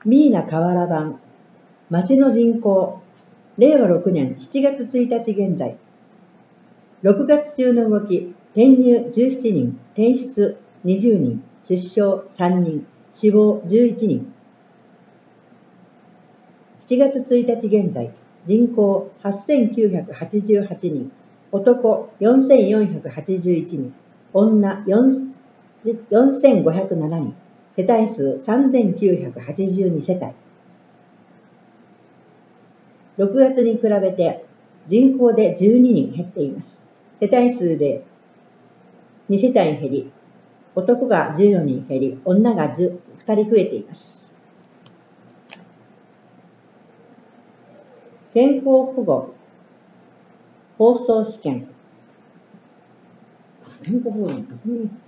ミーナ河原版町の人口令和6年7月1日現在6月中の動き転入17人転出20人出生3人死亡11人7月1日現在人口8988人男4481人女4507人世帯数3982世帯6月に比べて人口で12人減っています。世帯数で2世帯減り、男が14人減り、女が2人増えています。健康保護放送試験健康保護